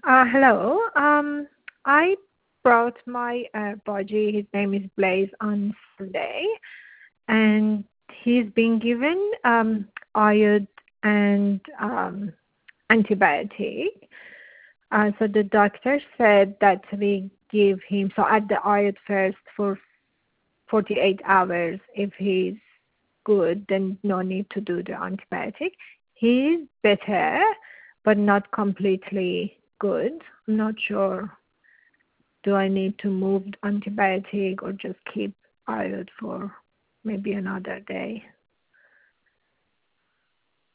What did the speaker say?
Hello. I brought my Baji, his name is Blaze, on Sunday, and he's been given iod and antibiotic. So the doctor said that we give him, so add the iod first for 48 hours. If he's good, then no need to do the antibiotic. He's better, but not completely good. I'm not sure. Do I need to move the antibiotic or just keep iod for maybe another day?